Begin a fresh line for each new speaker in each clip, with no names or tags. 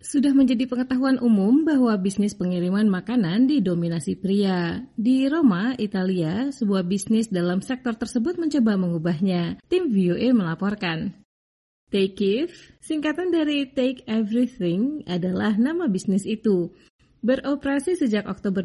Sudah menjadi pengetahuan umum bahwa bisnis pengiriman makanan didominasi pria. Di Roma, Italia, sebuah bisnis dalam sektor tersebut mencoba mengubahnya. Tim VOA melaporkan. Take If, singkatan dari Take Everything, adalah nama bisnis itu. Beroperasi sejak Oktober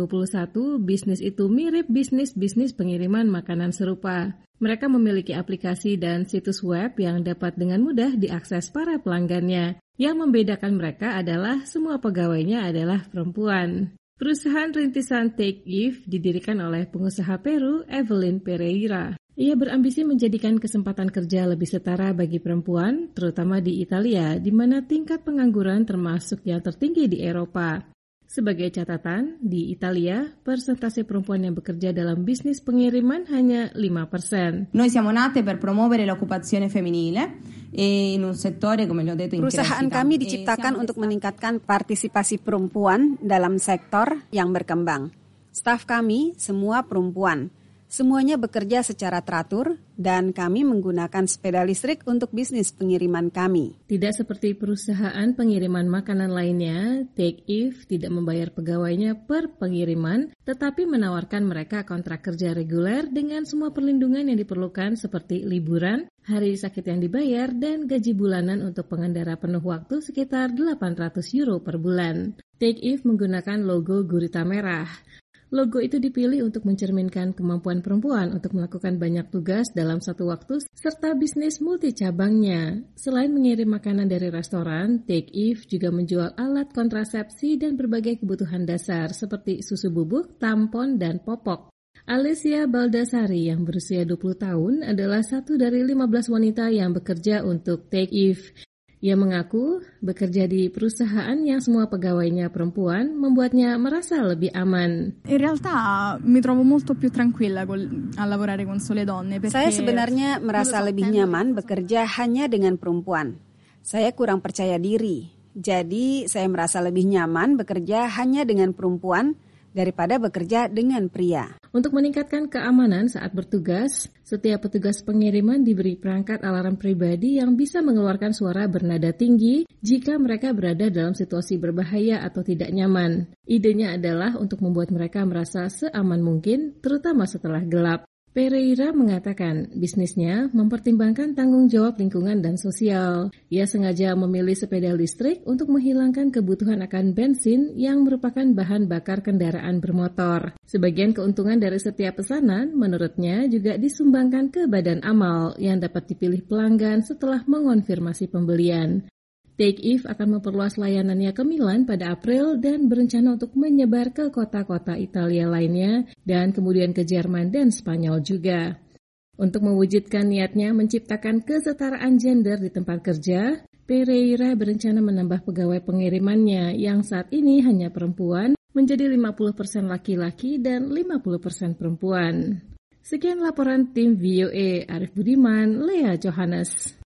2021, bisnis itu mirip bisnis pengiriman makanan serupa. Mereka memiliki aplikasi dan situs web yang dapat dengan mudah diakses para pelanggannya. Yang membedakan mereka adalah semua pegawainya adalah perempuan. Perusahaan rintisan Take If didirikan oleh pengusaha Peru, Evelyn Pereira. Ia berambisi menjadikan kesempatan kerja lebih setara bagi perempuan, terutama di Italia, di mana tingkat pengangguran termasuk yang tertinggi di Eropa. Sebagai catatan, di Italia, persentase perempuan yang bekerja dalam bisnis pengiriman hanya 5%.
Noi siamo nate per promuovere l'occupazione femminile e in un settore, come le ho detto, in
Perusahaan
crescita.
kami diciptakan untuk meningkatkan partisipasi perempuan dalam sektor yang berkembang. Staf kami semua perempuan. Semuanya bekerja secara teratur dan kami menggunakan sepeda listrik untuk bisnis pengiriman kami.
Tidak seperti perusahaan pengiriman makanan lainnya, Take If tidak membayar pegawainya per pengiriman, tetapi menawarkan mereka kontrak kerja reguler dengan semua perlindungan yang diperlukan seperti liburan, hari sakit yang dibayar, dan gaji bulanan untuk pengendara penuh waktu sekitar €800 per bulan. Take If menggunakan logo gurita merah. Logo itu dipilih untuk mencerminkan kemampuan perempuan untuk melakukan banyak tugas dalam satu waktu serta bisnis multi-cabangnya. Selain mengirim makanan dari restoran, Take If juga menjual alat kontrasepsi dan berbagai kebutuhan dasar seperti susu bubuk, tampon, dan popok. Alessia Baldassari yang berusia 20 tahun adalah satu dari 15 wanita yang bekerja untuk Take If. Ia mengaku bekerja di perusahaan yang semua pegawainya perempuan membuatnya merasa lebih aman.
In realtà mi trovo molto più tranquilla a lavorare con sole donne.
Saya sebenarnya merasa lebih nyaman bekerja hanya dengan perempuan. Saya kurang percaya diri, jadi saya merasa lebih nyaman bekerja hanya dengan perempuan daripada bekerja dengan pria.
Untuk meningkatkan keamanan saat bertugas, setiap petugas pengiriman diberi perangkat alarm pribadi yang bisa mengeluarkan suara bernada tinggi jika mereka berada dalam situasi berbahaya atau tidak nyaman. Idenya adalah untuk membuat mereka merasa seaman mungkin, terutama setelah gelap. Pereira mengatakan bisnisnya mempertimbangkan tanggung jawab lingkungan dan sosial. Ia sengaja memilih sepeda listrik untuk menghilangkan kebutuhan akan bensin yang merupakan bahan bakar kendaraan bermotor. Sebagian keuntungan dari setiap pesanan menurutnya juga disumbangkan ke badan amal yang dapat dipilih pelanggan setelah mengonfirmasi pembelian. Take If akan memperluas layanannya ke Milan pada April dan berencana untuk menyebar ke kota-kota Italia lainnya dan kemudian ke Jerman dan Spanyol juga. Untuk mewujudkan niatnya menciptakan kesetaraan gender di tempat kerja, Pereira berencana menambah pegawai pengirimannya yang saat ini hanya perempuan menjadi 50% laki-laki dan 50% perempuan. Sekian laporan tim VOA, Arif Budiman, Lea Johannes.